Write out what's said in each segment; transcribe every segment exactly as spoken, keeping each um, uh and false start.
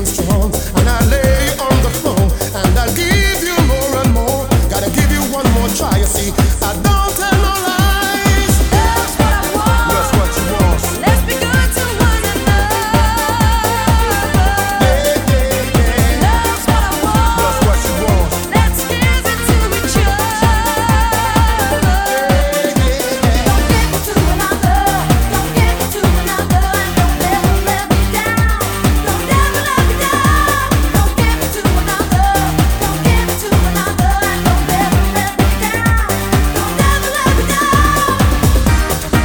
strong. And I lay on the throne, and I give you more and more. Gotta give you one more try, you see. I don't tell no lies. Love's what I want. That's what you want. Let's be good to one another. Yeah, yeah, yeah. Love's what I want. That's what you want. Let's give it to each other. Yeah, yeah, Don't give it to another. Don't give it to another. And don't ever let me down. Don't ever let me down. Don't give it to another. Don't give it to another. And don't ever let me down. Don't ever let me down.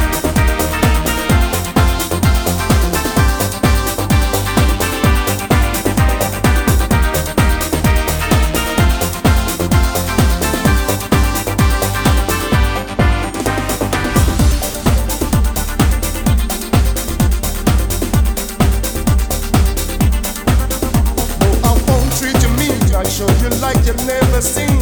I won't treat you mean. I show you like you've never seen.